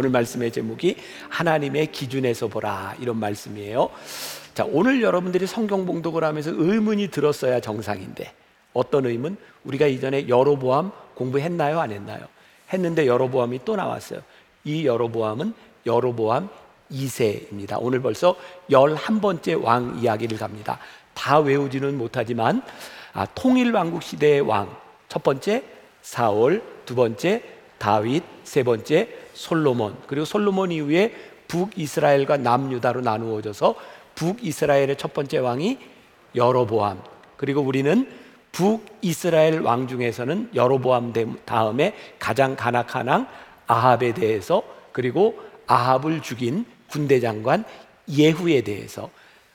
오늘 말씀의 제목이 하나님의 기준에서 보라, 이런 말씀이에요. 자, 오늘 여러분들이 성경 봉독을 하면서 의문이 들었어야 정상인데, 어떤 의문? 우리가 이전에 여로보암 공부했나요? 안 했나요? 했는데 여로보암이 또 나왔어요. 이 여로보암은 여로보암 2세입니다. 오늘 벌써 11번째 왕 이야기를 갑니다. 다 외우지는 못하지만 통일왕국 시대의 왕, 첫 번째 사울, 두 번째 다윗, 세 번째 솔로몬, 그리고 솔로몬 이후에 북이스라엘과 남유다로 나누어져서 북이스라엘의 첫 번째 왕이 여로보암, 그리고 우리는 북이스라엘 왕 중에서는 여로보암 다음에 가장 간악한 왕 아합에 대해서, 그리고 아합을 죽인 군대 장관 예후에 대해서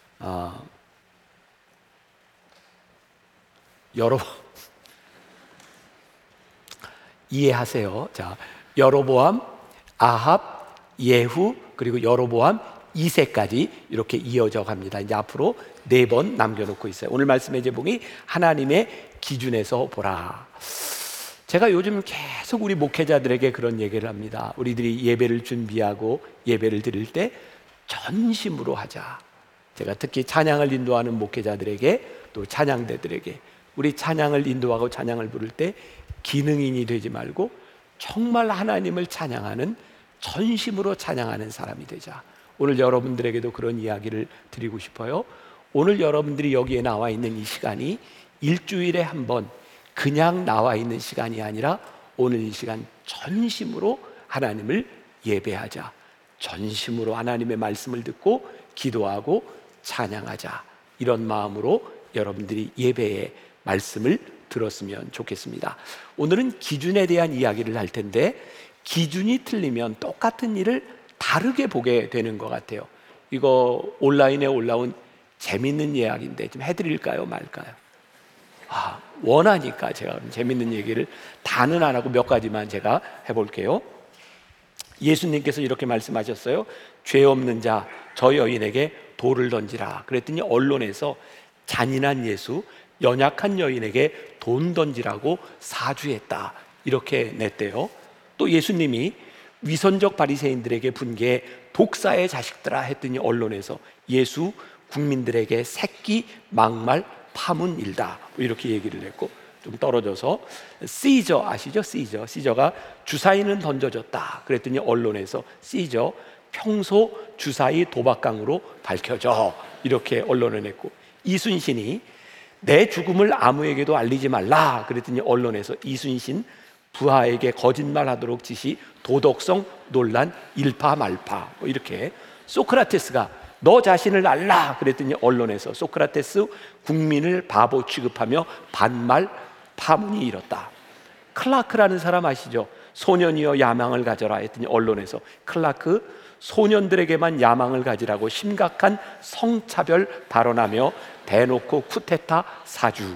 이해하세요. 자, 여로보암, 아합, 예후, 그리고 여로보암 2세까지 이렇게 이어져 갑니다. 이제 앞으로 4번 남겨놓고 있어요. 오늘 말씀의 제목이 하나님의 기준에서 보라. 제가 요즘 계속 우리 목회자들에게 그런 얘기를 합니다. 우리들이 예배를 준비하고 예배를 드릴 때 전심으로 하자. 제가 특히 찬양을 인도하는 목회자들에게, 또 찬양대들에게, 우리 찬양을 인도하고 찬양을 부를 때 기능인이 되지 말고 정말 하나님을 찬양하는, 전심으로 찬양하는 사람이 되자. 오늘 여러분들에게도 그런 이야기를 드리고 싶어요. 오늘 여러분들이 여기에 나와 있는 이 시간이 일주일에 한 번 그냥 나와 있는 시간이 아니라 오늘 이 시간 전심으로 하나님을 예배하자. 전심으로 하나님의 말씀을 듣고 기도하고 찬양하자. 이런 마음으로 여러분들이 예배의 말씀을 들었으면 좋겠습니다. 오늘은 기준에 대한 이야기를 할 텐데, 기준이 틀리면 똑같은 일을 다르게 보게 되는 것 같아요. 이거 온라인에 올라온 재밌는 이야기인데 좀 해드릴까요, 말까요? 원하니까 제가 재밌는 얘기를 다는 안 하고 몇 가지만 제가 해볼게요. 예수님께서 이렇게 말씀하셨어요. 죄 없는 자 저 여인에게 돌을 던지라. 그랬더니 언론에서 잔인한 예수, 연약한 여인에게 돈 던지라고 사주했다, 이렇게 냈대요. 또 예수님이 위선적 바리새인들에게 분개해 독사의 자식들아 했더니 언론에서 예수 국민들에게 새끼 막말 파문 일다, 이렇게 얘기를 했고, 좀 떨어져서 시저 아시죠? 시저가 주사위는 던져졌다 그랬더니 언론에서 시저 평소 주사위 도박강으로 밝혀져, 이렇게 언론에 냈고, 이순신이 내 죽음을 아무에게도 알리지 말라 그랬더니 언론에서 이순신 부하에게 거짓말하도록 지시, 도덕성 논란 일파말파, 이렇게. 소크라테스가 너 자신을 알라 그랬더니 언론에서 소크라테스 국민을 바보 취급하며 반말 파문이 일었다. 클라크라는 사람 아시죠? 소년이여 야망을 가져라 했더니 언론에서 클라크 소년들에게만 야망을 가지라고 심각한 성차별 발언하며 대놓고 쿠데타 사주.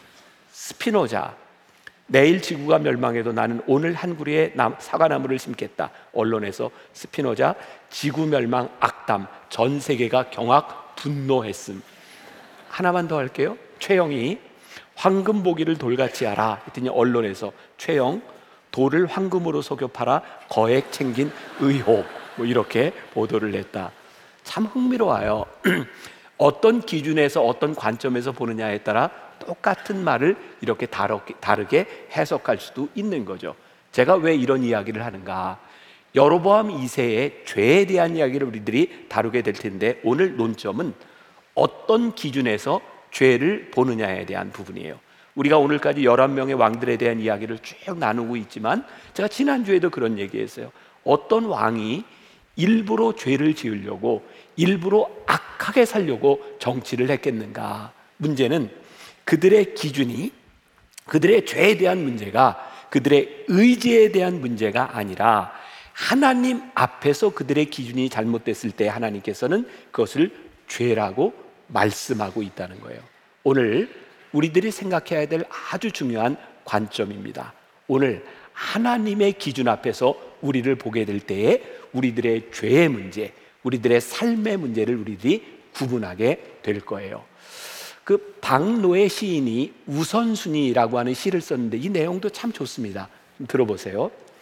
스피노자 내일 지구가 멸망해도 나는 오늘 한 구리에 사과나무를 심겠다. 언론에서 스피노자 지구 멸망 악담, 전 세계가 경악 분노했음. 하나만 더 할게요. 최영이 황금 보기를 돌같이 하라 했더니 언론에서 최영 돌을 황금으로 속여 팔아 거액 챙긴 의혹, 이렇게 보도를 했다. 참 흥미로워요. 어떤 기준에서 어떤 관점에서 보느냐에 따라 똑같은 말을 이렇게 다르게 해석할 수도 있는 거죠. 제가 왜 이런 이야기를 하는가? 여로보암 2세의 죄에 대한 이야기를 우리들이 다루게 될 텐데, 오늘 논점은 어떤 기준에서 죄를 보느냐에 대한 부분이에요. 우리가 오늘까지 11명의 왕들에 대한 이야기를 쭉 나누고 있지만, 제가 지난주에도 그런 얘기했어요. 어떤 왕이 일부러 죄를 지으려고, 일부러 악하게 살려고 정치를 했겠는가? 문제는 그들의 기준이, 그들의 죄에 대한 문제가 그들의 의지에 대한 문제가 아니라, 하나님 앞에서 그들의 기준이 잘못됐을 때 하나님께서는 그것을 죄라고 말씀하고 있다는 거예요. 오늘 우리들이 생각해야 될 아주 중요한 관점입니다. 오늘 하나님의 기준 앞에서 우리를 보게 될 때에 우리들의 죄의 문제, 우리들의 삶의 문제를 우리들이 구분하게 될 거예요. 그 박노해 시인이 우선순위라고 하는 시를 썼는데 이 내용도 참 좋습니다. 좀 들어보세요.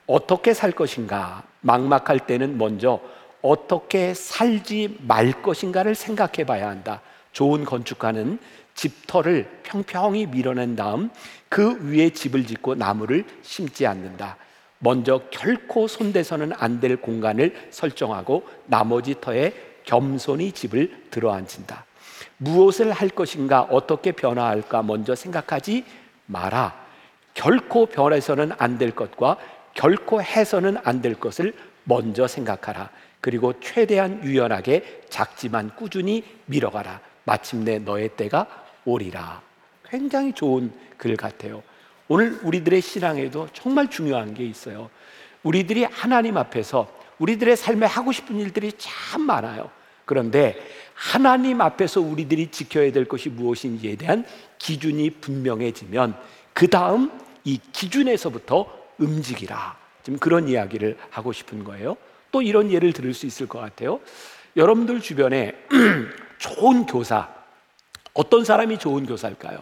어떻게 살 것인가, 막막할 때는 먼저 어떻게 살지 말 것인가를 생각해 봐야 한다. 좋은 건축가는 집터를 평평히 밀어낸 다음 그 위에 집을 짓고 나무를 심지 않는다. 먼저 결코 손대서는 안 될 공간을 설정하고 나머지 터에 겸손히 집을 들어앉힌다. 무엇을 할 것인가, 어떻게 변화할까 먼저 생각하지 마라. 결코 변해서는 안 될 것과 결코 해서는 안 될 것을 먼저 생각하라. 그리고 최대한 유연하게 작지만 꾸준히 밀어가라. 마침내 너의 때가 오리라. 굉장히 좋은 글 같아요. 오늘 우리들의 신앙에도 정말 중요한 게 있어요. 우리들이 하나님 앞에서 우리들의 삶에 하고 싶은 일들이 참 많아요. 그런데 하나님 앞에서 우리들이 지켜야 될 것이 무엇인지에 대한 기준이 분명해지면 그 다음 이 기준에서부터 움직이라. 지금 그런 이야기를 하고 싶은 거예요. 또 이런 예를 들을 수 있을 것 같아요. 여러분들 주변에 좋은 교사, 어떤 사람이 좋은 교사일까요?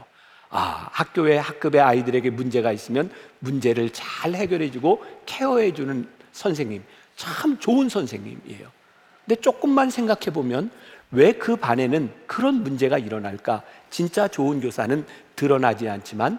학교에 학급의 아이들에게 문제가 있으면 문제를 잘 해결해주고 케어해주는 선생님, 참 좋은 선생님이에요. 근데 조금만 생각해 보면 왜 그 반에는 그런 문제가 일어날까? 진짜 좋은 교사는 드러나지 않지만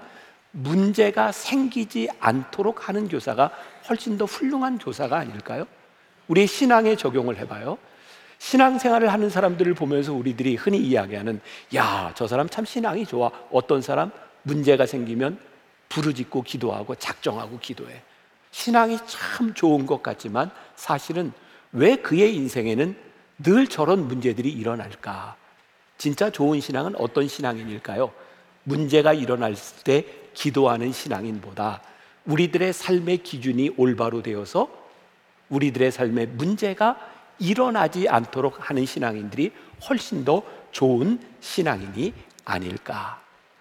문제가 생기지 않도록 하는 교사가 훨씬 더 훌륭한 교사가 아닐까요? 우리의 신앙에 적용을 해봐요. 신앙생활을 하는 사람들을 보면서 우리들이 흔히 이야기하는, 야, 저 사람 참 신앙이 좋아. 어떤 사람 문제가 생기면 부르짖고 기도하고 작정하고 기도해. 신앙이 참 좋은 것 같지만 사실은 왜 그의 인생에는 늘 저런 문제들이 일어날까? 진짜 좋은 신앙은 어떤 신앙인일까요? 문제가 일어날 때 기도하는 신앙인보다 우리들의 삶의 기준이 올바로 되어서 우리들의 삶에 문제가 일어나지 않도록 하는 신앙인들이 훨씬 더 좋은 신앙인이 아닐까.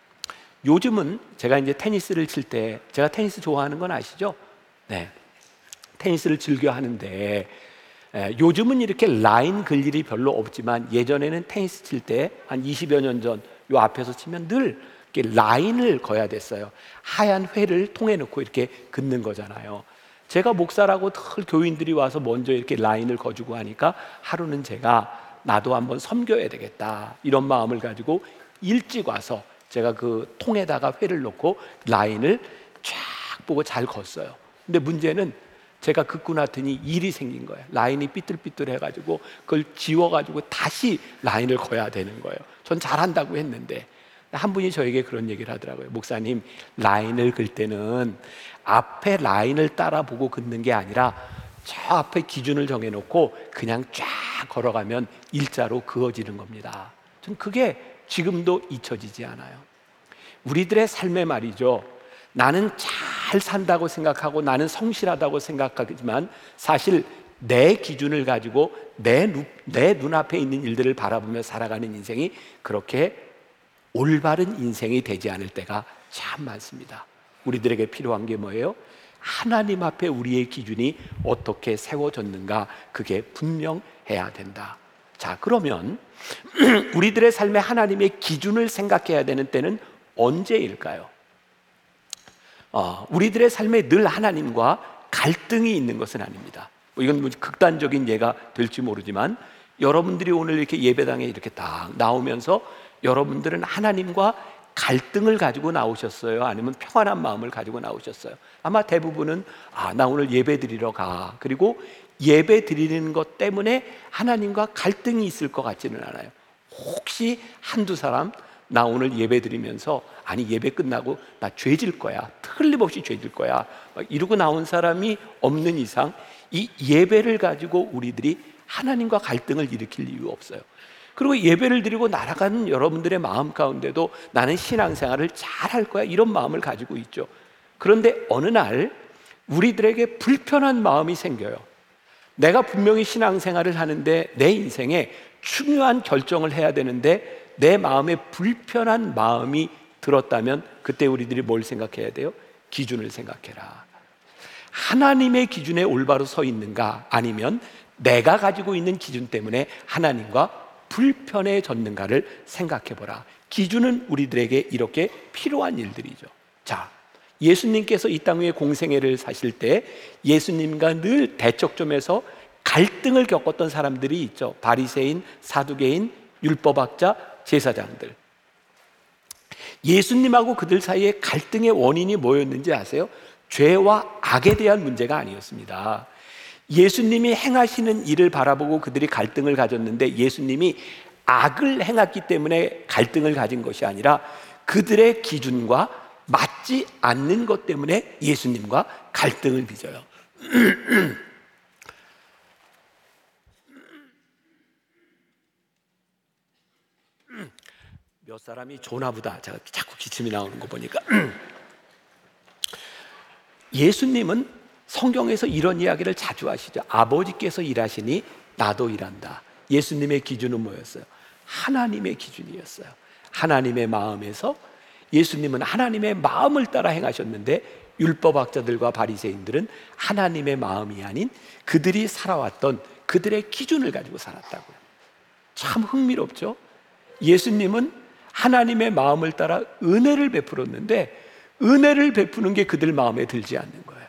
요즘은 제가 이제 테니스를 칠 때, 제가 테니스 좋아하는 건 아시죠? 네, 테니스를 즐겨 하는데 요즘은 이렇게 라인 글 일이 별로 없지만 예전에는 테니스 칠 때 한 20여 년 전 요 앞에서 치면 늘 이렇게 라인을 그어야 됐어요. 하얀 회를 통에 넣고 이렇게 긋는 거잖아요. 제가 목사라고 늘 교인들이 와서 먼저 이렇게 라인을 거주고 하니까 하루는 제가 나도 한번 섬겨야 되겠다 이런 마음을 가지고 일찍 와서 제가 그 통에다가 회를 넣고 라인을 쫙 보고 잘 걷어요. 근데 문제는 제가 긋고 났더니 일이 생긴 거예요. 라인이 삐뚤삐뚤 해가지고 그걸 지워가지고 다시 라인을 그어야 되는 거예요. 전 잘한다고 했는데 한 분이 저에게 그런 얘기를 하더라고요. 목사님, 라인을 긋을 때는 앞에 라인을 따라 보고 긋는 게 아니라 저 앞에 기준을 정해놓고 그냥 쫙 걸어가면 일자로 그어지는 겁니다. 전 그게 지금도 잊혀지지 않아요. 우리들의 삶에 말이죠, 나는 잘 산다고 생각하고 나는 성실하다고 생각하지만 사실 내 기준을 가지고 내 눈앞에 있는 일들을 바라보며 살아가는 인생이 그렇게 올바른 인생이 되지 않을 때가 참 많습니다. 우리들에게 필요한 게 뭐예요? 하나님 앞에 우리의 기준이 어떻게 세워졌는가, 그게 분명해야 된다. 자, 그러면 우리들의 삶에 하나님의 기준을 생각해야 되는 때는 언제일까요? 우리들의 삶에 늘 하나님과 갈등이 있는 것은 아닙니다. 이건 극단적인 예가 될지 모르지만 여러분들이 오늘 이렇게 예배당에 이렇게 딱 나오면서 여러분들은 하나님과 갈등을 가지고 나오셨어요? 아니면 평안한 마음을 가지고 나오셨어요? 아마 대부분은 나 오늘 예배 드리러 가. 그리고 예배 드리는 것 때문에 하나님과 갈등이 있을 것 같지는 않아요. 혹시 한두 사람 나 오늘 예배 드리면서 예배 끝나고 나 죄질 거야, 틀림없이 죄질 거야 이러고 나온 사람이 없는 이상 이 예배를 가지고 우리들이 하나님과 갈등을 일으킬 이유 없어요. 그리고 예배를 드리고 날아가는 여러분들의 마음 가운데도 나는 신앙생활을 잘할 거야 이런 마음을 가지고 있죠. 그런데 어느 날 우리들에게 불편한 마음이 생겨요. 내가 분명히 신앙생활을 하는데 내 인생에 중요한 결정을 해야 되는데 내 마음에 불편한 마음이 들었다면 그때 우리들이 뭘 생각해야 돼요? 기준을 생각해라. 하나님의 기준에 올바로 서 있는가, 아니면 내가 가지고 있는 기준 때문에 하나님과 불편해졌는가를 생각해보라. 기준은 우리들에게 이렇게 필요한 일들이죠. 자, 예수님께서 이 땅 위에 공생애를 사실 때 예수님과 늘 대척점에서 갈등을 겪었던 사람들이 있죠. 바리새인, 사두개인, 율법학자, 제사장들. 예수님하고 그들 사이에 갈등의 원인이 뭐였는지 아세요? 죄와 악에 대한 문제가 아니었습니다. 예수님이 행하시는 일을 바라보고 그들이 갈등을 가졌는데, 예수님이 악을 행했기 때문에 갈등을 가진 것이 아니라 그들의 기준과 맞지 않는 것 때문에 예수님과 갈등을 빚어요. 몇 사람이 조나보다, 제가 자꾸 기침이 나오는 거 보니까 예수님은 성경에서 이런 이야기를 자주 하시죠. 아버지께서 일하시니 나도 일한다. 예수님의 기준은 뭐였어요? 하나님의 기준이었어요. 하나님의 마음에서, 예수님은 하나님의 마음을 따라 행하셨는데 율법학자들과 바리새인들은 하나님의 마음이 아닌 그들이 살아왔던 그들의 기준을 가지고 살았다고요. 참 흥미롭죠? 예수님은 하나님의 마음을 따라 은혜를 베풀었는데 은혜를 베푸는 게 그들 마음에 들지 않는 거예요.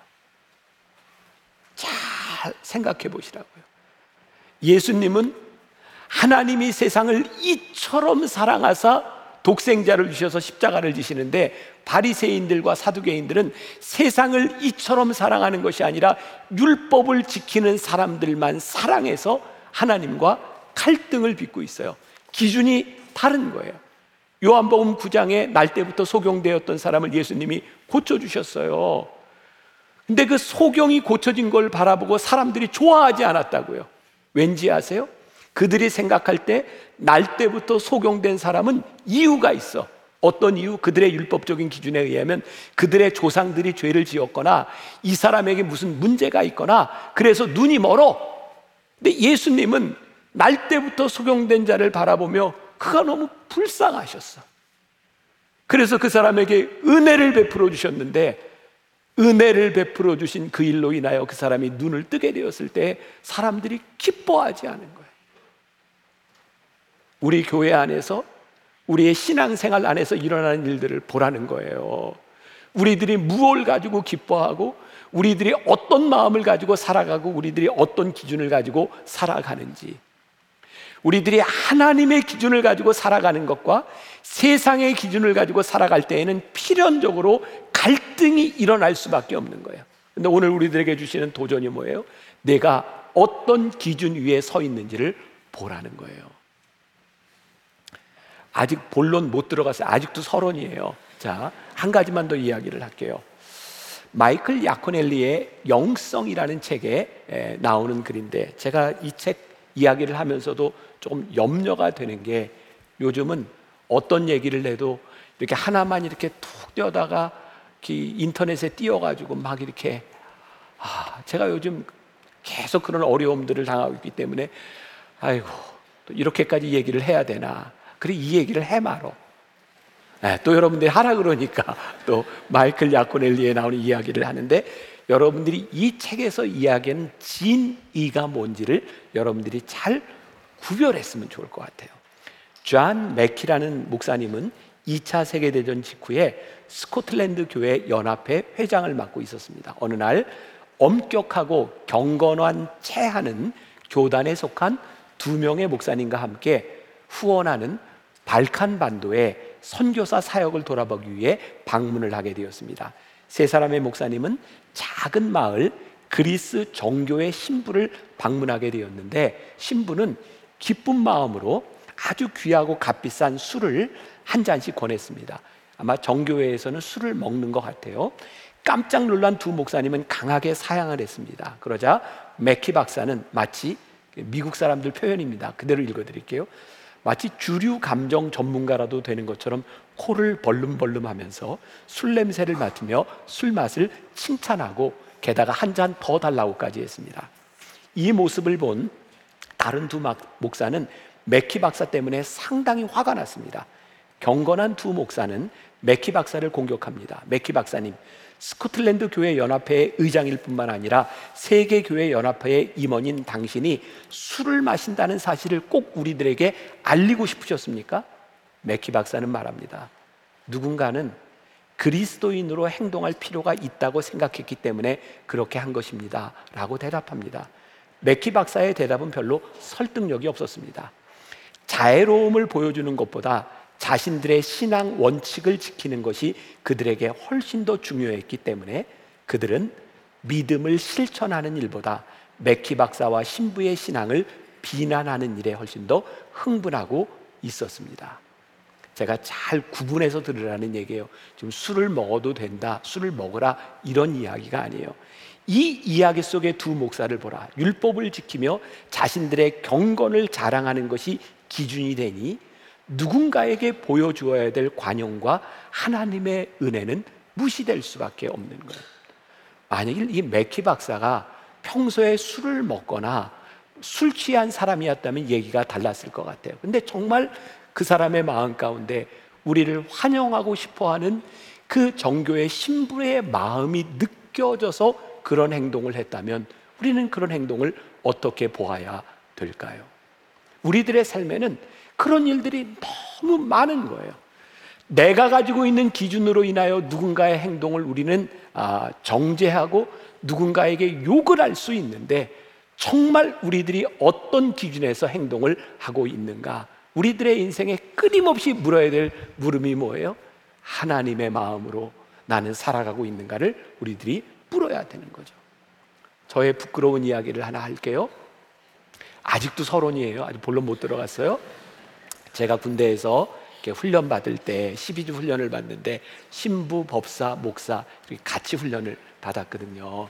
잘 생각해 보시라고요. 예수님은 하나님이 세상을 이처럼 사랑하사 독생자를 주셔서 십자가를 지시는데, 바리새인들과 사두개인들은 세상을 이처럼 사랑하는 것이 아니라 율법을 지키는 사람들만 사랑해서 하나님과 갈등을 빚고 있어요. 기준이 다른 거예요. 요한복음 9장에 날 때부터 소경되었던 사람을 예수님이 고쳐주셨어요. 근데 그 소경이 고쳐진 걸 바라보고 사람들이 좋아하지 않았다고요. 왠지 아세요? 그들이 생각할 때 날 때부터 소경된 사람은 이유가 있어. 어떤 이유? 그들의 율법적인 기준에 의하면 그들의 조상들이 죄를 지었거나 이 사람에게 무슨 문제가 있거나 그래서 눈이 멀어. 근데 예수님은 날 때부터 소경된 자를 바라보며 그가 너무 불쌍하셨어. 그래서 그 사람에게 은혜를 베풀어 주셨는데, 은혜를 베풀어 주신 그 일로 인하여 그 사람이 눈을 뜨게 되었을 때 사람들이 기뻐하지 않은 거예요. 우리 교회 안에서, 우리의 신앙생활 안에서 일어나는 일들을 보라는 거예요. 우리들이 무엇을 가지고 기뻐하고, 우리들이 어떤 마음을 가지고 살아가고, 우리들이 어떤 기준을 가지고 살아가는지. 우리들이 하나님의 기준을 가지고 살아가는 것과 세상의 기준을 가지고 살아갈 때에는 필연적으로 갈등이 일어날 수밖에 없는 거예요. 근데 오늘 우리들에게 주시는 도전이 뭐예요? 내가 어떤 기준 위에 서 있는지를 보라는 거예요. 아직 본론 못 들어갔어요. 아직도 서론이에요. 자, 한 가지만 더 이야기를 할게요. 마이클 야코넬리의 영성이라는 책에 나오는 글인데, 제가 이 책 이야기를 하면서도 조금 염려가 되는 게, 요즘은 어떤 얘기를 해도 이렇게 하나만 이렇게 툭 떼어다가 인터넷에 띄워가지고 막 이렇게, 제가 요즘 계속 그런 어려움들을 당하고 있기 때문에 아이고, 또 이렇게까지 얘기를 해야 되나, 그래 이 얘기를 해 말어. 또 여러분들이 하라 그러니까 또 마이클 야코넬리에 나오는 이야기를 하는데, 여러분들이 이 책에서 이야기하는 진의가 뭔지를 여러분들이 잘 구별했으면 좋을 것 같아요. 존 맥키라는 목사님은 2차 세계대전 직후에 스코틀랜드 교회 연합회 회장을 맡고 있었습니다. 어느 날 엄격하고 경건한 체하는 교단에 속한 2명의 목사님과 함께 후원하는 발칸 반도의 선교사 사역을 돌아보기 위해 방문을 하게 되었습니다. 세 사람의 목사님은 작은 마을 그리스 정교의 신부를 방문하게 되었는데, 신부는 기쁜 마음으로 아주 귀하고 값비싼 술을 한 잔씩 권했습니다. 아마 정교회에서는 술을 먹는 것 같아요. 깜짝 놀란 두 목사님은 강하게 사양을 했습니다. 그러자 맥키 박사는 마치, 미국 사람들 표현입니다, 그대로 읽어드릴게요. 마치 주류 감정 전문가라도 되는 것처럼 코를 벌름벌름 하면서 술 냄새를 맡으며 술 맛을 칭찬하고 게다가 한 잔 더 달라고까지 했습니다. 이 모습을 본 다른 두 목사는 맥키 박사 때문에 상당히 화가 났습니다. 경건한 두 목사는 맥키 박사를 공격합니다. 맥키 박사님, 스코틀랜드 교회 연합회의 의장일 뿐만 아니라 세계 교회 연합회의 임원인 당신이 술을 마신다는 사실을 꼭 우리들에게 알리고 싶으셨습니까? 맥키 박사는 말합니다. 누군가는 그리스도인으로 행동할 필요가 있다고 생각했기 때문에 그렇게 한 것입니다 라고 대답합니다. 맥키 박사의 대답은 별로 설득력이 없었습니다. 자애로움을 보여주는 것보다 자신들의 신앙 원칙을 지키는 것이 그들에게 훨씬 더 중요했기 때문에 그들은 믿음을 실천하는 일보다 맥키 박사와 신부의 신앙을 비난하는 일에 훨씬 더 흥분하고 있었습니다. 제가 잘 구분해서 들으라는 얘기예요. 지금 술을 먹어도 된다, 술을 먹으라, 이런 이야기가 아니에요. 이 이야기 속의 두 목사를 보라. 율법을 지키며 자신들의 경건을 자랑하는 것이 기준이 되니 누군가에게 보여주어야 될 관용과 하나님의 은혜는 무시될 수밖에 없는 거예요. 만약에 이 맥키 박사가 평소에 술을 먹거나 술 취한 사람이었다면 얘기가 달랐을 것 같아요. 근데 정말 그 사람의 마음 가운데 우리를 환영하고 싶어하는 그 정교의 신부의 마음이 느껴져서 그런 행동을 했다면 우리는 그런 행동을 어떻게 보아야 될까요? 우리들의 삶에는 그런 일들이 너무 많은 거예요. 내가 가지고 있는 기준으로 인하여 누군가의 행동을 우리는 정죄하고 누군가에게 욕을 할 수 있는데, 정말 우리들이 어떤 기준에서 행동을 하고 있는가? 우리들의 인생에 끊임없이 물어야 될 물음이 뭐예요? 하나님의 마음으로 나는 살아가고 있는가를 우리들이 물어야 되는 거죠. 저의 부끄러운 이야기를 하나 할게요. 아직도 서론이에요. 아직 본론 못 들어갔어요. 제가 군대에서 훈련 받을 때 12주 훈련을 받는데 신부, 법사, 목사 이렇게 같이 훈련을 받았거든요.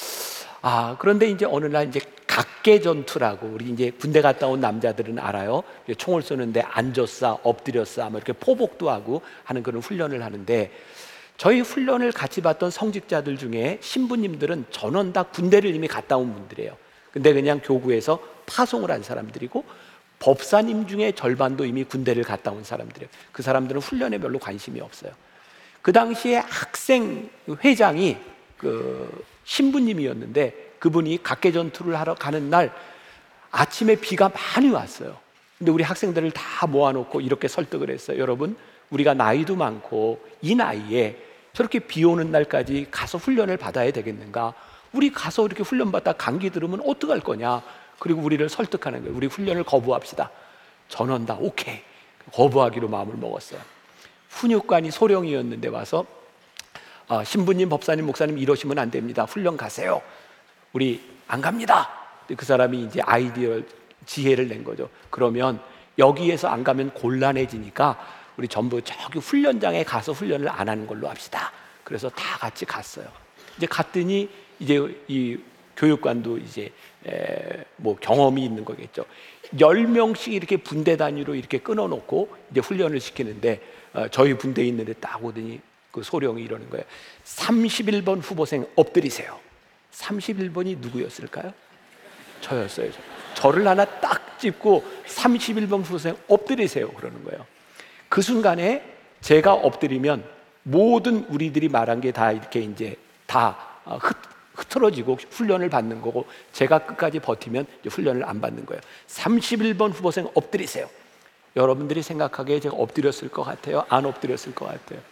그런데 이제 어느 날 이제 각계 전투라고, 우리 이제 군대 갔다 온 남자들은 알아요. 총을 쏘는데 앉았어, 엎드렸어, 뭐 이렇게 포복도 하고 하는 그런 훈련을 하는데, 저희 훈련을 같이 봤던 성직자들 중에 신부님들은 전원 다 군대를 이미 갔다 온 분들이에요. 근데 그냥 교구에서 파송을 한 사람들이고, 법사님 중에 절반도 이미 군대를 갔다 온 사람들이에요. 그 사람들은 훈련에 별로 관심이 없어요. 그 당시에 학생 회장이 그 신부님이었는데, 그분이 각계 전투를 하러 가는 날 아침에 비가 많이 왔어요. 근데 우리 학생들을 다 모아놓고 이렇게 설득을 했어요. 여러분, 우리가 나이도 많고 이 나이에 저렇게 비 오는 날까지 가서 훈련을 받아야 되겠는가? 우리 가서 이렇게 훈련 받다 감기 들으면 어떡할 거냐? 그리고 우리를 설득하는 거예요. 우리 훈련을 거부합시다. 전원 다 오케이, 거부하기로 마음을 먹었어요. 훈육관이 소령이었는데 와서 신부님, 법사님, 목사님 이러시면 안 됩니다. 훈련 가세요. 우리 안 갑니다. 그 사람이 이제 지혜를 낸 거죠. 그러면 여기에서 안 가면 곤란해지니까 우리 전부 저기 훈련장에 가서 훈련을 안 하는 걸로 합시다. 그래서 다 같이 갔어요. 이제 갔더니 이제 이 교육관도 이제 뭐 경험이 있는 거겠죠. 10명씩 이렇게 분대 단위로 이렇게 끊어놓고 이제 훈련을 시키는데, 저희 분대에 있는데 딱 오더니 그 소령이 이러는 거예요. 31번 후보생 엎드리세요. 31번이 누구였을까요? 저였어요. 저를 하나 딱 짚고 31번 후보생 엎드리세요 그러는 거예요. 그 순간에 제가 엎드리면 모든 우리들이 말한 게 다 이렇게 이제 다 흐트러지고 훈련을 받는 거고, 제가 끝까지 버티면 이제 훈련을 안 받는 거예요. 31번 후보생 엎드리세요. 여러분들이 생각하기에 제가 엎드렸을 것 같아요? 안 엎드렸을 것 같아요?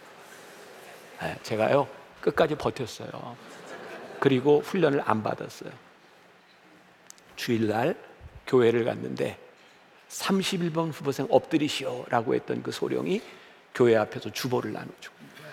제가요 끝까지 버텼어요. 그리고 훈련을 안 받았어요. 주일날 교회를 갔는데 31번 후보생 엎드리시오 라고 했던 그 소령이 교회 앞에서 주보를 나눠주고 있는 거예요.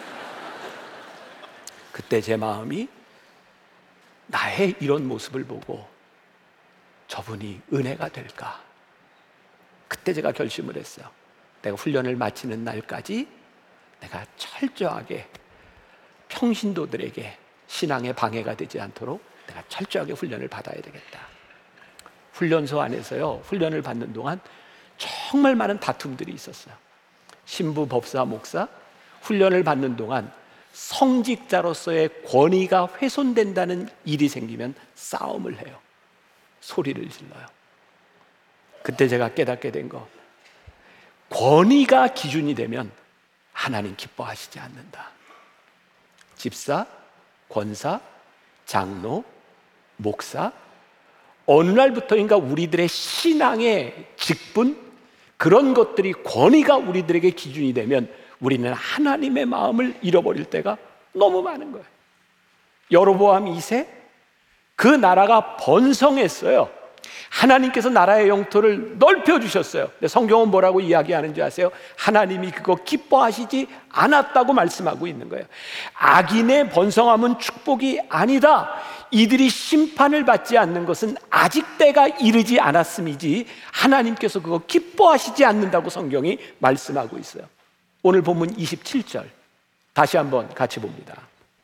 그때 제 마음이 나의 이런 모습을 보고 저분이 은혜가 될까? 그때 제가 결심을 했어요. 내가 훈련을 마치는 날까지 내가 철저하게 평신도들에게 신앙에 방해가 되지 않도록 내가 철저하게 훈련을 받아야 되겠다. 훈련소 안에서요, 훈련을 받는 동안 정말 많은 다툼들이 있었어요. 신부, 법사, 목사 훈련을 받는 동안 성직자로서의 권위가 훼손된다는 일이 생기면 싸움을 해요. 소리를 질러요. 그때 제가 깨닫게 된 거, 권위가 기준이 되면 하나님 기뻐하시지 않는다. 집사, 권사, 장로, 목사, 어느 날부터인가 우리들의 신앙의 직분, 그런 것들이 권위가 우리들에게 기준이 되면 우리는 하나님의 마음을 잃어버릴 때가 너무 많은 거예요. 여로보암 2세, 그 나라가 번성했어요. 하나님께서 나라의 영토를 넓혀주셨어요. 근데 성경은 뭐라고 이야기하는지 아세요? 하나님이 그거 기뻐하시지 않았다고 말씀하고 있는 거예요. 악인의 번성함은 축복이 아니다. 이들이 심판을 받지 않는 것은 아직 때가 이르지 않았음이지 하나님께서 그거 기뻐하시지 않는다고 성경이 말씀하고 있어요. 오늘 본문 27절 다시 한번 같이 봅니다.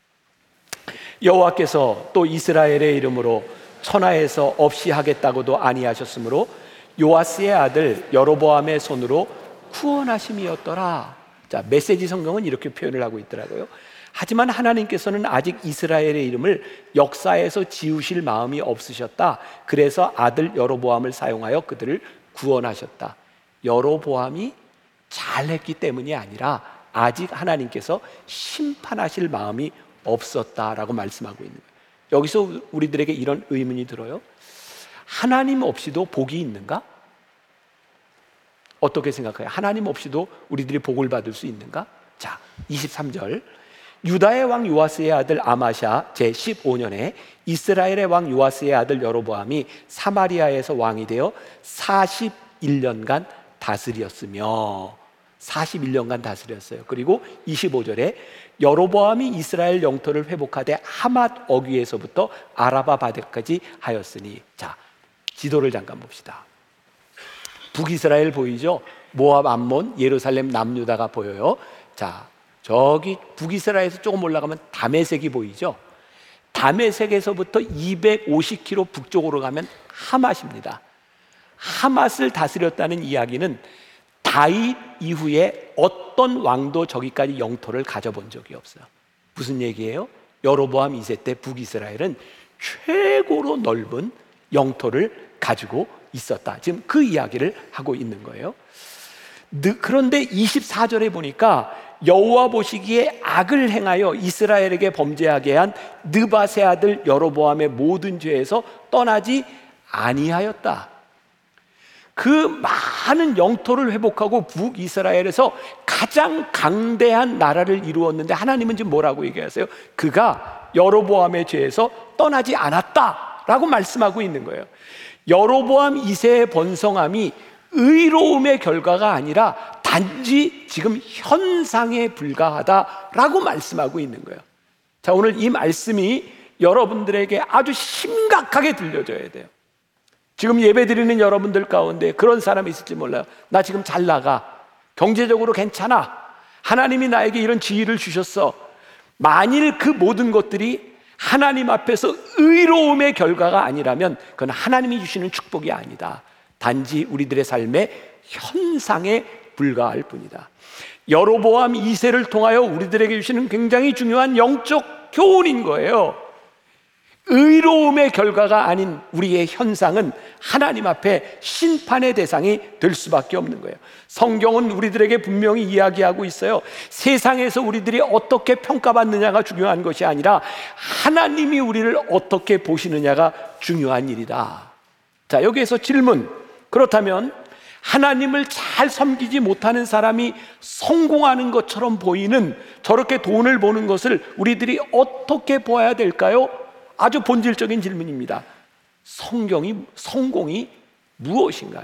여호와께서 또 이스라엘의 이름으로 천하에서 없이 하겠다고도 아니하셨으므로 요아스의 아들 여로보암의 손으로 구원하심이었더라. 자, 메시지 성경은 이렇게 표현을 하고 있더라고요. 하지만 하나님께서는 아직 이스라엘의 이름을 역사에서 지우실 마음이 없으셨다. 그래서 아들 여로보암을 사용하여 그들을 구원하셨다. 여로보암이 잘했기 때문이 아니라 아직 하나님께서 심판하실 마음이 없었다라고 말씀하고 있는 거예요. 여기서 우리들에게 이런 의문이 들어요. 하나님 없이도 복이 있는가? 어떻게 생각해요? 하나님 없이도 우리들이 복을 받을 수 있는가? 자, 23절 유다의 왕 요아스의 아들 아마샤 제15년에 이스라엘의 왕 요아스의 아들 여로보암이 사마리아에서 왕이 되어 41년간 다스렸으며 41년간 다스렸어요. 그리고 25절에 여로보암이 이스라엘 영토를 회복하되 하맛 어귀에서부터 아라바 바데까지 하였으니. 자, 지도를 잠깐 봅시다. 북이스라엘 보이죠? 모압, 암몬, 예루살렘, 남유다가 보여요. 자, 저기 북이스라엘에서 조금 올라가면 다메섹이 보이죠? 다메섹에서부터 250km 북쪽으로 가면 하맛입니다. 하맛을 다스렸다는 이야기는 다윗 이후에 어떤 왕도 저기까지 영토를 가져본 적이 없어요. 무슨 얘기예요? 여로보암 2세 때 북이스라엘은 최고로 넓은 영토를 가지고 있었다. 지금 그 이야기를 하고 있는 거예요. 그런데 24절에 보니까 여호와 보시기에 악을 행하여 이스라엘에게 범죄하게 한 느밧의 아들 여로보암의 모든 죄에서 떠나지 아니하였다. 그 많은 영토를 회복하고 북이스라엘에서 가장 강대한 나라를 이루었는데 하나님은 지금 뭐라고 얘기하세요? 그가 여로보암의 죄에서 떠나지 않았다라고 말씀하고 있는 거예요. 여로보암 2세의 번성함이 의로움의 결과가 아니라 단지 지금 현상에 불과하다라고 말씀하고 있는 거예요. 자, 오늘 이 말씀이 여러분들에게 아주 심각하게 들려져야 돼요. 지금 예배드리는 여러분들 가운데 그런 사람이 있을지 몰라요. 나 지금 잘 나가, 경제적으로 괜찮아, 하나님이 나에게 이런 지위를 주셨어. 만일 그 모든 것들이 하나님 앞에서 의로움의 결과가 아니라면 그건 하나님이 주시는 축복이 아니다. 단지 우리들의 삶의 현상에 불과할 뿐이다. 여로보암 2세를 통하여 우리들에게 주시는 굉장히 중요한 영적 교훈인 거예요. 의로움의 결과가 아닌 우리의 현상은 하나님 앞에 심판의 대상이 될 수밖에 없는 거예요. 성경은 우리들에게 분명히 이야기하고 있어요. 세상에서 우리들이 어떻게 평가받느냐가 중요한 것이 아니라 하나님이 우리를 어떻게 보시느냐가 중요한 일이다. 자, 여기에서 질문. 그렇다면 하나님을 잘 섬기지 못하는 사람이 성공하는 것처럼 보이는 저렇게 돈을 버는 것을 우리들이 어떻게 보아야 될까요? 아주 본질적인 질문입니다. 성공이 무엇인가요?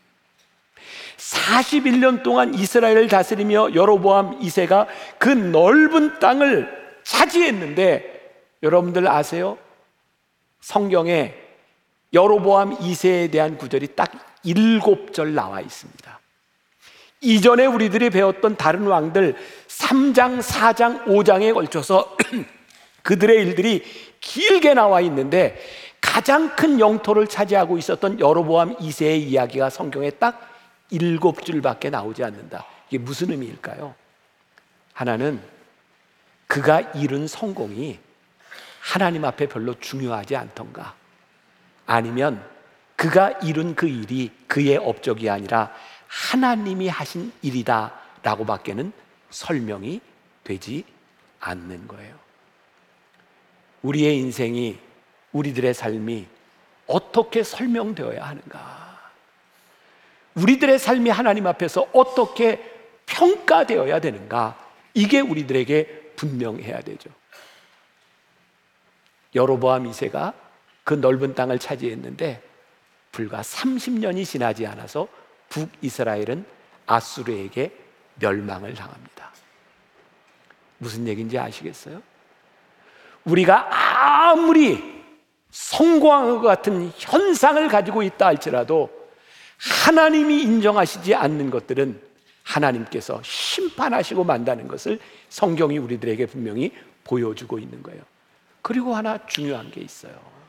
41년 동안 이스라엘을 다스리며 여로보암 2세가 그 넓은 땅을 차지했는데 여러분들 아세요? 성경에 여로보암 2세에 대한 구절이 딱 7절 나와 있습니다. 이전에 우리들이 배웠던 다른 왕들 3장, 4장, 5장에 걸쳐서 그들의 일들이 길게 나와 있는데 가장 큰 영토를 차지하고 있었던 여로보암 2세의 이야기가 성경에 딱 7줄밖에 나오지 않는다. 이게 무슨 의미일까요? 하나는 그가 이룬 성공이 하나님 앞에 별로 중요하지 않던가, 아니면 그가 이룬 그 일이 그의 업적이 아니라 하나님이 하신 일이다 라고 밖에는 설명이 되지 않는 거예요. 우리의 인생이, 우리들의 삶이 어떻게 설명되어야 하는가? 우리들의 삶이 하나님 앞에서 어떻게 평가되어야 되는가? 이게 우리들에게 분명해야 되죠. 여로보암 2세가 그 넓은 땅을 차지했는데 불과 30년이 지나지 않아서 북이스라엘은 아수르에게 멸망을 당합니다. 무슨 얘기인지 아시겠어요? 우리가 아무리 성공한 것 같은 현상을 가지고 있다 할지라도 하나님이 인정하시지 않는 것들은 하나님께서 심판하시고 만다는 것을 성경이 우리들에게 분명히 보여주고 있는 거예요. 그리고 하나 중요한 게 있어요.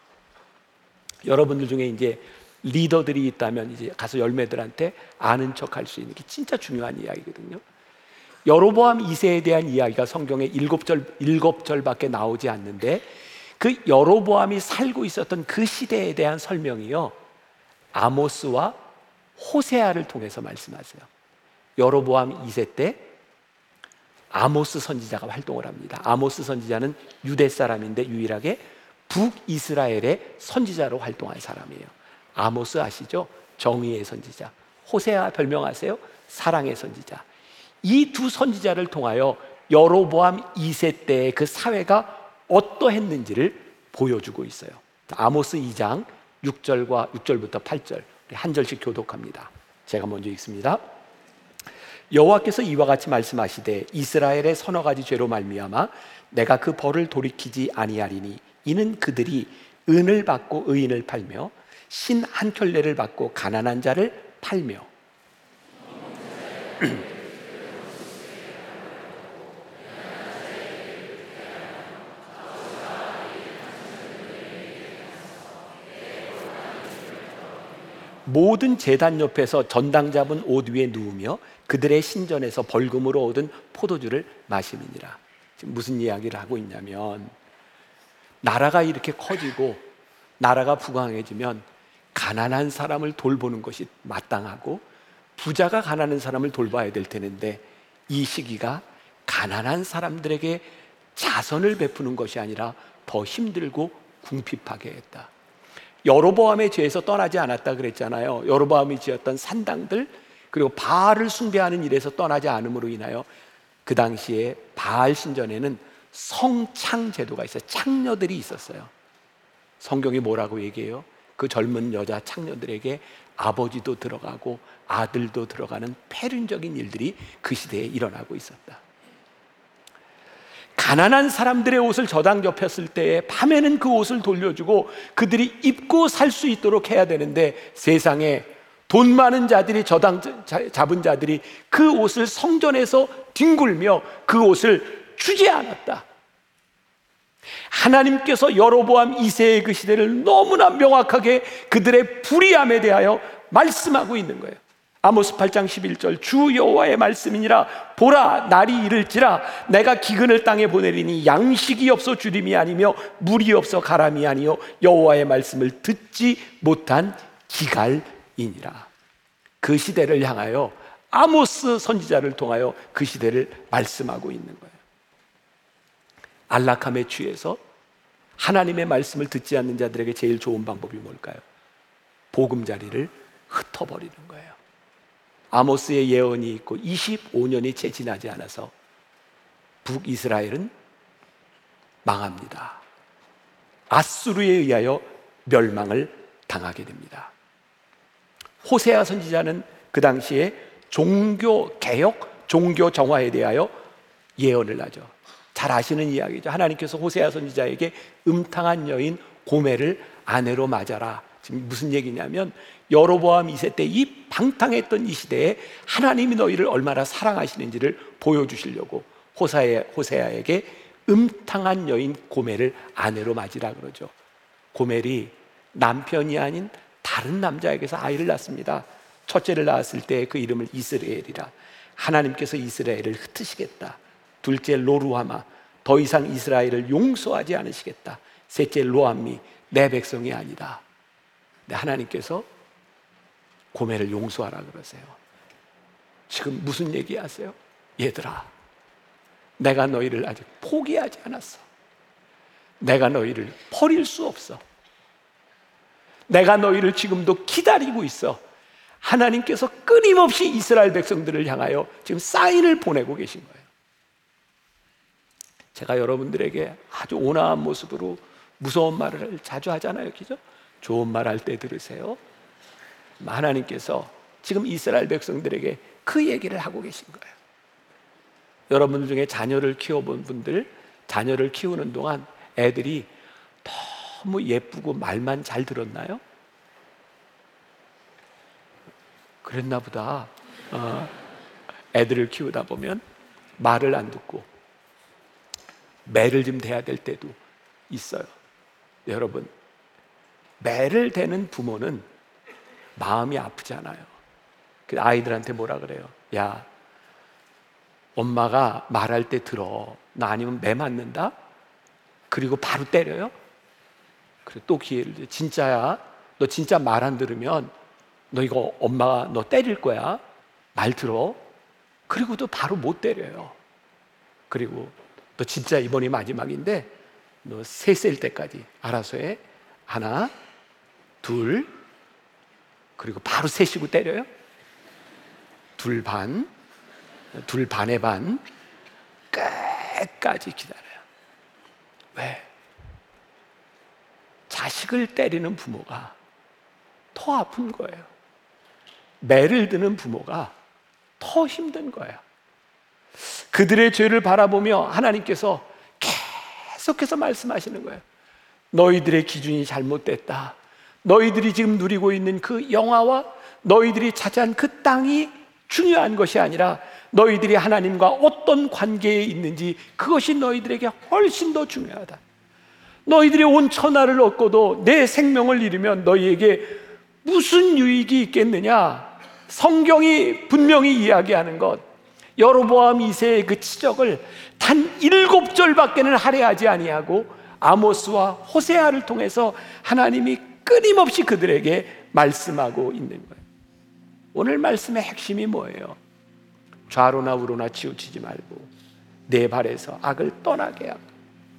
여러분들 중에 이제 리더들이 있다면 이제 가서 열매들한테 아는 척 할 수 있는 게 진짜 중요한 이야기거든요. 여로보암 2세에 대한 이야기가 성경에 7절밖에 나오지 않는데 그 여로보암이 살고 있었던 그 시대에 대한 설명이요, 아모스와 호세아를 통해서 말씀하세요. 여로보암 2세 때 아모스 선지자가 활동을 합니다. 아모스 선지자는 유대 사람인데 유일하게 북이스라엘의 선지자로 활동한 사람이에요. 아모스 아시죠? 정의의 선지자. 호세아 별명 아세요? 사랑의 선지자. 이 두 선지자를 통하여 여로보암 2세 때의 그 사회가 어떠했는지를 보여주고 있어요. 아모스 2장 6절부터 8절 한 절씩 교독합니다. 제가 먼저 읽습니다. 여호와께서 이와 같이 말씀하시되 이스라엘의 서너 가지 죄로 말미암아 내가 그 벌을 돌이키지 아니하리니 이는 그들이 은을 받고 의인을 팔며 신 한 켤레를 받고 가난한 자를 팔며 모든 제단 옆에서 전당 잡은 옷 위에 누우며 그들의 신전에서 벌금으로 얻은 포도주를 마심이니라. 지금 무슨 이야기를 하고 있냐면, 나라가 이렇게 커지고 나라가 부강해지면 가난한 사람을 돌보는 것이 마땅하고 부자가 가난한 사람을 돌봐야 될 텐데, 이 시기가 가난한 사람들에게 자선을 베푸는 것이 아니라 더 힘들고 궁핍하게 했다. 여로보암의 죄에서 떠나지 않았다 그랬잖아요. 여로보암이 지었던 산당들 그리고 바알을 숭배하는 일에서 떠나지 않음으로 인하여 그 당시에 바알 신전에는 성창 제도가 있어요. 창녀들이 있었어요. 성경이 뭐라고 얘기해요? 그 젊은 여자 창녀들에게 아버지도 들어가고 아들도 들어가는 패륜적인 일들이 그 시대에 일어나고 있었다. 가난한 사람들의 옷을 저당 접혔을 때에 밤에는 그 옷을 돌려주고 그들이 입고 살 수 있도록 해야 되는데, 세상에 돈 많은 자들이 저당 잡은 자들이 그 옷을 성전에서 뒹굴며 그 옷을 주지 않았다. 하나님께서 여로보암 2세의 그 시대를 너무나 명확하게 그들의 불의함에 대하여 말씀하고 있는 거예요. 아모스 8장 11절 주 여호와의 말씀이니라. 보라, 날이 이를지라 내가 기근을 땅에 보내리니 양식이 없어 주림이 아니며 물이 없어 가람이 아니요 여호와의 말씀을 듣지 못한 기갈이니라. 그 시대를 향하여 아모스 선지자를 통하여 그 시대를 말씀하고 있는 거예요. 안락함에 취해서 하나님의 말씀을 듣지 않는 자들에게 제일 좋은 방법이 뭘까요? 보금자리를 흩어버리는 거예요. 아모스의 예언이 있고 25년이 채 지나지 않아서 북이스라엘은 망합니다. 아수르에 의하여 멸망을 당하게 됩니다. 호세아 선지자는 그 당시에 종교 개혁, 종교 정화에 대하여 예언을 하죠. 잘 아시는 이야기죠. 하나님께서 호세아 선지자에게 음탕한 여인 고멜을 아내로 맞아라. 지금 무슨 얘기냐면, 여로보암 2세 때 이 방탕했던 이 시대에 하나님이 너희를 얼마나 사랑하시는지를 보여주시려고 호세아에게 음탕한 여인 고멜을 아내로 맞으라 그러죠. 고멜이 남편이 아닌 다른 남자에게서 아이를 낳습니다. 첫째를 낳았을 때 그 이름을 이스라엘이라. 하나님께서 이스라엘을 흩으시겠다. 둘째 로루하마, 더 이상 이스라엘을 용서하지 않으시겠다. 셋째 로암미, 내 백성이 아니다. 근데 하나님께서 고멜을 용서하라 그러세요. 지금 무슨 얘기하세요? 얘들아, 내가 너희를 아직 포기하지 않았어. 내가 너희를 버릴 수 없어. 내가 너희를 지금도 기다리고 있어. 하나님께서 끊임없이 이스라엘 백성들을 향하여 지금 사인을 보내고 계신 거예요. 제가 여러분들에게 아주 온화한 모습으로 무서운 말을 자주 하잖아요, 그죠? 좋은 말 할 때 들으세요. 하나님께서 지금 이스라엘 백성들에게 그 얘기를 하고 계신 거예요. 여러분들 중에 자녀를 키워본 분들, 자녀를 키우는 동안 애들이 너무 예쁘고 말만 잘 들었나요? 그랬나 보다. 애들을 키우다 보면 말을 안 듣고 매를 좀 대야 될 때도 있어요. 여러분, 매를 대는 부모는 마음이 아프잖아요. 아이들한테 뭐라 그래요? 야, 엄마가 말할 때 들어. 나 아니면 매 맞는다? 그리고 바로 때려요? 그래, 또 기회를 줘. 진짜야, 너 진짜 말 안 들으면 너 이거 엄마가 너 때릴 거야. 말 들어. 그리고도 바로 못 때려요. 그리고 너 진짜 이번이 마지막인데 너 세 셀 때까지 알아서 해. 하나, 둘, 그리고 바로 세시고 때려요. 둘 반, 둘 반의 반, 끝까지 기다려요. 왜? 자식을 때리는 부모가 더 아픈 거예요. 매를 드는 부모가 더 힘든 거예요. 그들의 죄를 바라보며 하나님께서 계속해서 말씀하시는 거예요. 너희들의 기준이 잘못됐다. 너희들이 지금 누리고 있는 그 영화와 너희들이 차지한 그 땅이 중요한 것이 아니라 너희들이 하나님과 어떤 관계에 있는지 그것이 너희들에게 훨씬 더 중요하다. 너희들이 온 천하를 얻고도 내 생명을 잃으면 너희에게 무슨 유익이 있겠느냐? 성경이 분명히 이야기하는 것, 여로보암 2세의 그 치적을 단 7절밖에는 할애하지 아니하고 아모스와 호세아를 통해서 하나님이 끊임없이 그들에게 말씀하고 있는 거예요. 오늘 말씀의 핵심이 뭐예요? 좌로나 우로나 치우치지 말고 내 발에서 악을 떠나게 하고,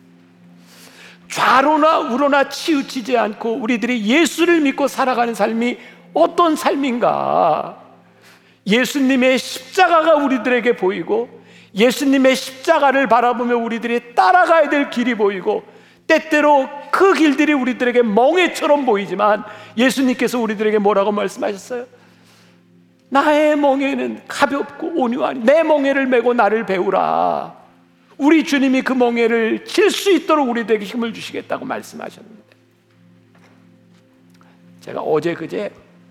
좌로나 우로나 치우치지 않고 우리들이 예수를 믿고 살아가는 삶이 어떤 삶인가? 예수님의 십자가가 우리들에게 보이고 예수님의 십자가를 바라보며 우리들이 따라가야 될 길이 보이고, 때때로 그 길들이 우리들에게 멍에처럼 보이지만 예수님께서 우리들에게 뭐라고 말씀하셨어요? 나의 멍에는 가볍고 온유하니 내 멍에를 메고 나를 배우라. 우리 주님이 그 멍에를 칠 수 있도록 우리들에게 힘을 주시겠다고 말씀하셨는데, 제가 어제 그제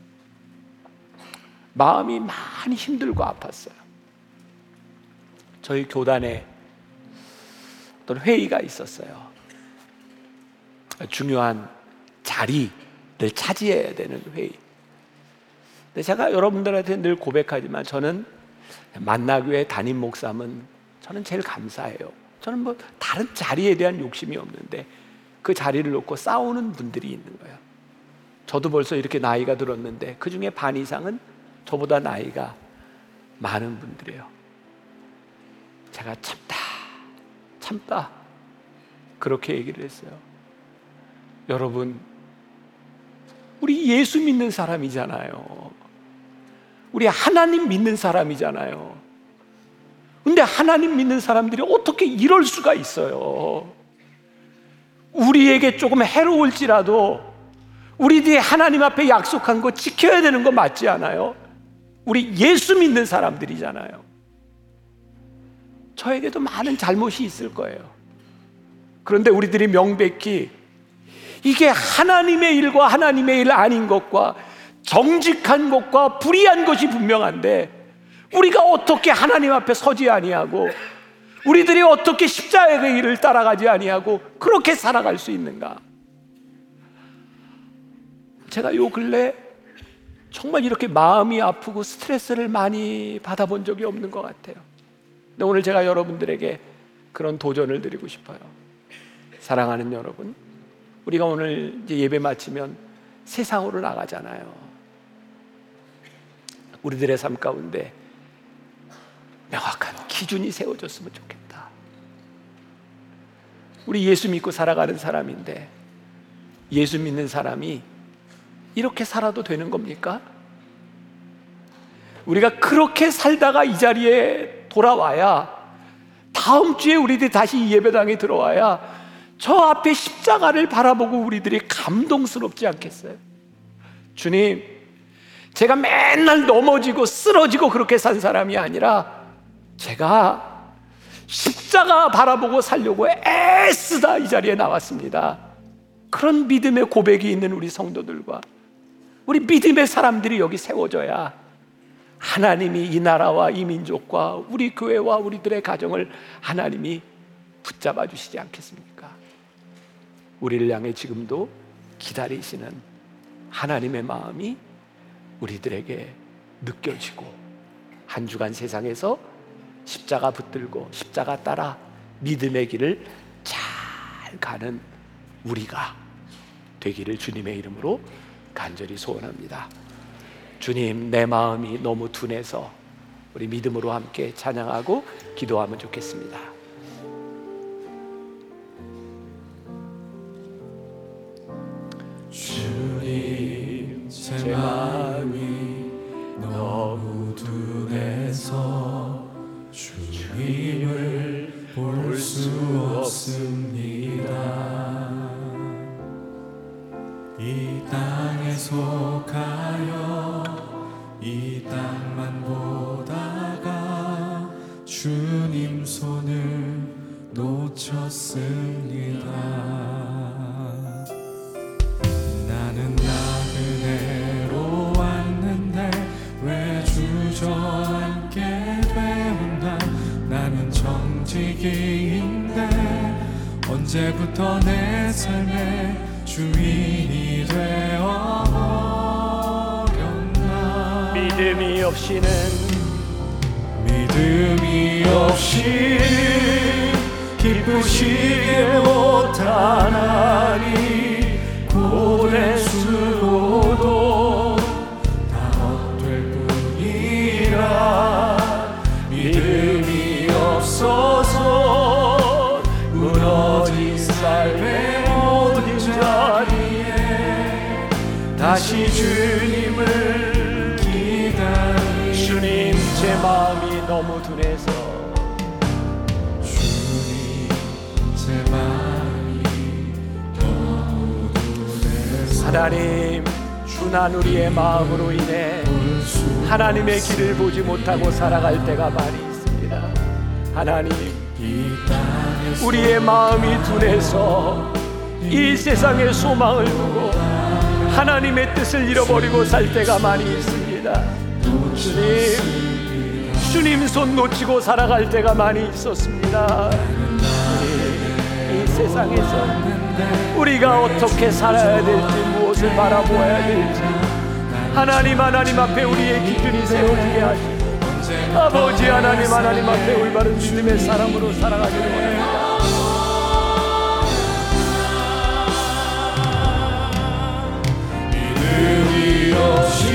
마음이 많이 힘들고 아팠어요. 저희 교단에 어떤 회의가 있었어요. 중요한 자리를 차지해야 되는 회의. 근데 제가 여러분들한테 늘 고백하지만 저는 만나교회 담임 목사면 저는 제일 감사해요. 저는 뭐 다른 자리에 대한 욕심이 없는데 그 자리를 놓고 싸우는 분들이 있는 거예요. 저도 벌써 이렇게 나이가 들었는데 그 중에 반 이상은 저보다 나이가 많은 분들이에요. 제가 참다 그렇게 얘기를 했어요. 여러분, 우리 예수 믿는 사람이잖아요. 우리 하나님 믿는 사람이잖아요. 근데 하나님 믿는 사람들이 어떻게 이럴 수가 있어요? 우리에게 조금 해로울지라도 우리들이 하나님 앞에 약속한 거 지켜야 되는 거 맞지 않아요? 우리 예수 믿는 사람들이잖아요. 저에게도 많은 잘못이 있을 거예요. 그런데 우리들이 명백히 이게 하나님의 일과 하나님의 일 아닌 것과 정직한 것과 불의한 것이 분명한데 우리가 어떻게 하나님 앞에 서지 아니하고 우리들이 어떻게 십자가의 길을 따라가지 아니하고 그렇게 살아갈 수 있는가? 제가 요 근래 정말 이렇게 마음이 아프고 스트레스를 많이 받아본 적이 없는 것 같아요. 근데 오늘 제가 여러분들에게 그런 도전을 드리고 싶어요. 사랑하는 여러분, 우리가 오늘 이제 예배 마치면 세상으로 나가잖아요. 우리들의 삶 가운데 명확한 기준이 세워졌으면 좋겠다. 우리 예수 믿고 살아가는 사람인데 예수 믿는 사람이 이렇게 살아도 되는 겁니까? 우리가 그렇게 살다가 이 자리에 돌아와야, 다음 주에 우리들이 다시 이 예배당에 들어와야 저 앞에 십자가를 바라보고 우리들이 감동스럽지 않겠어요? 주님, 제가 맨날 넘어지고 쓰러지고 그렇게 산 사람이 아니라 제가 십자가 바라보고 살려고 애쓰다 이 자리에 나왔습니다. 그런 믿음의 고백이 있는 우리 성도들과 우리 믿음의 사람들이 여기 세워져야 하나님이 이 나라와 이 민족과 우리 교회와 우리들의 가정을 하나님이 붙잡아 주시지 않겠습니까? 우리를 향해 지금도 기다리시는 하나님의 마음이 우리들에게 느껴지고, 한 주간 세상에서 십자가 붙들고 십자가 따라 믿음의 길을 잘 가는 우리가 되기를 주님의 이름으로 간절히 소원합니다. 주님, 내 마음이 너무 둔해서 우리 믿음으로 함께 찬양하고 기도하면 좋겠습니다. 주님, 제 마음이 너무 둔해서 주님을 볼 수 없습니다. 이 땅에 속하여 이 땅만 보다가 주님 손을 놓쳤습니다. 나는 나그네로 왔는데 왜 주저앉게 되었나. 나는 정직이인데 언제부터 내 삶의 주인이 되어버렸나. 믿음이 없이는 기쁘시게 못하나니 고된 수고도 다 헛될 뿐이라. 믿음이 없어서 무너진 삶의 모든 자리에 다시 주님을 기다리. 주님, 제 마음이 너무 둔해서 하나님, 둔한 우리의 마음으로 인해 하나님의 길을 보지 못하고 살아갈 때가 많이 있습니다. 하나님, 우리의 마음이 둔해서 이 세상의 소망을 두고 하나님의 뜻을 잃어버리고 살 때가 많이 있습니다. 주님 손 놓치고 살아갈 때가 많이 있었습니다. 이 세상에서 우리가 어떻게 살아야 될지, 무엇을 바라보아야 될지 하나님 앞에 우리의 기준이 세워지게 하시고, 아버지 하나님 앞에 올바른 믿음의 사람으로 살아가기를 원합니다. 믿음이 없이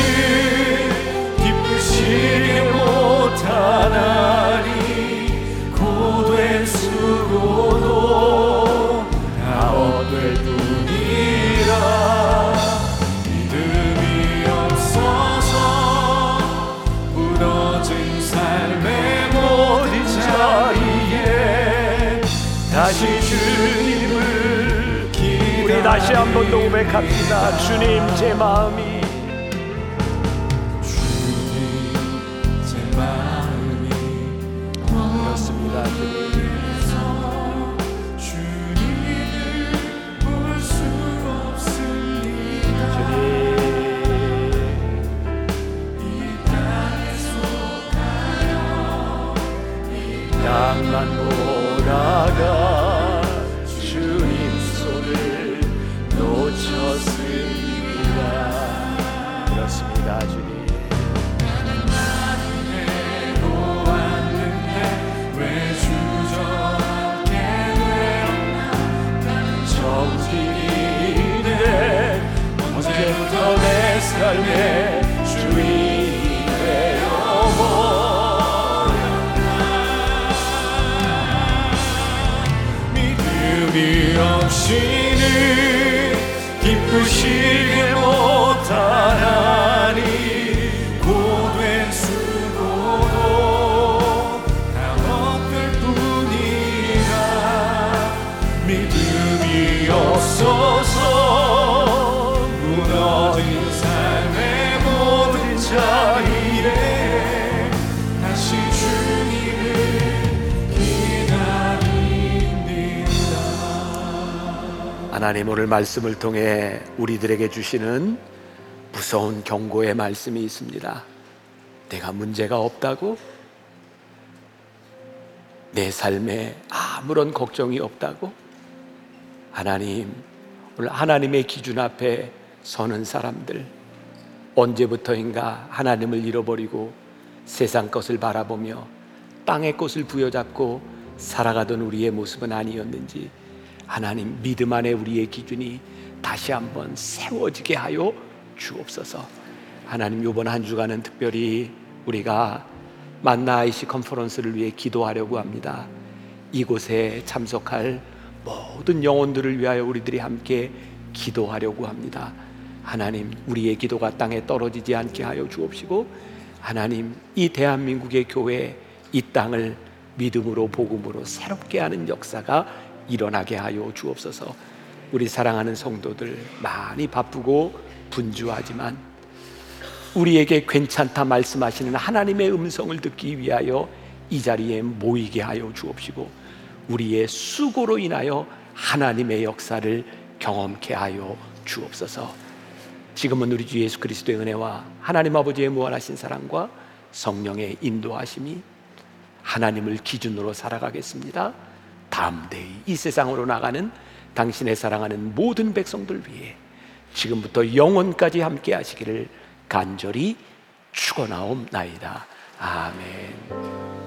기쁘시게 못하나니 고된 수고도 다 헛될 뿐이라. 믿음이 없어서 무너진 삶의 모든 자리에 다시 주님을 기다리. 우리 다시 한 번 더 고백합시다. 주님, 제 마음이 그렇습니다. 주님을 볼 수 없습니다. 이 땅에 속하여 땅만 보다가 주님 손을 놓쳤습니다. 그렇습니다, 주님. 언제부터 내 삶의 주인이 되어버렸나. 믿음이 없이는 기쁘시게 못하나니 고된 하나님 오늘 말씀을 통해 우리들에게 주시는 무서운 경고의 말씀이 있습니다. 내가 문제가 없다고? 내 삶에 아무런 걱정이 없다고? 하나님, 오늘 하나님의 기준 앞에 서는 사람들, 언제부터인가 하나님을 잃어버리고 세상 것을 바라보며 땅의 것을 부여잡고 살아가던 우리의 모습은 아니었는지 하나님, 믿음 안에 우리의 기준이 다시 한번 세워지게 하여 주옵소서. 하나님, 이번 한 주간은 특별히 우리가 만나 IC 컨퍼런스를 위해 기도하려고 합니다. 이곳에 참석할 모든 영혼들을 위하여 우리들이 함께 기도하려고 합니다. 하나님, 우리의 기도가 땅에 떨어지지 않게 하여 주옵시고, 하나님, 이 대한민국의 교회, 이 땅을 믿음으로 복음으로 새롭게 하는 역사가 일어나게 하여 주옵소서. 우리 사랑하는 성도들, 많이 바쁘고 분주하지만 우리에게 괜찮다 말씀하시는 하나님의 음성을 듣기 위하여 이 자리에 모이게 하여 주옵시고, 우리의 수고로 인하여 하나님의 역사를 경험케 하여 주옵소서. 지금은 우리 주 예수 그리스도의 은혜와 하나님 아버지의 무한하신 사랑과 성령의 인도하심이, 하나님을 기준으로 살아가겠습니다. 다음 대의 이 세상으로 나가는 당신의 사랑하는 모든 백성들 위해 지금부터 영원까지 함께 하시기를 간절히 축원하옵나이다. 아멘.